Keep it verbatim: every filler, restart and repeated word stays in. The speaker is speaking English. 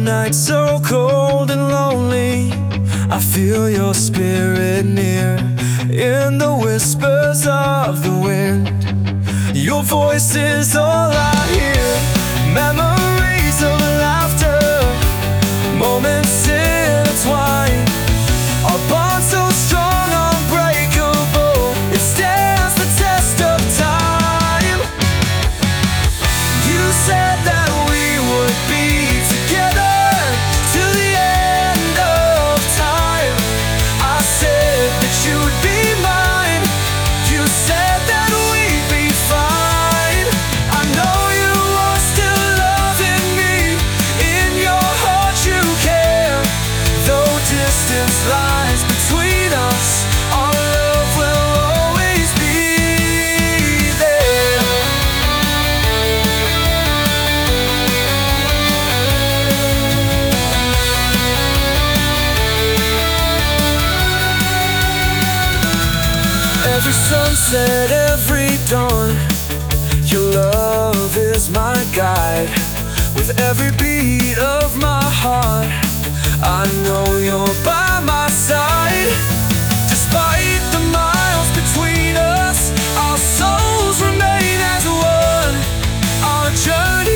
night so cold and lonely, I feel your spirit near. In the whispers of the wind, your voice is all I hear. Memories of laughter, moments intertwined, a bond so strong, unbreakable, it stands the test of time. You said that we would be together till the end of time. I said that you'd be mine. You said that we'd be fine. I know you are still loving me. In your heart you care. Though distance lies between us, our love will always be there. Every sunset, every dawn, your love is my guide. With every beat of my heart, I know you're by my side. Despite the miles between us, our souls remain as one. Our journey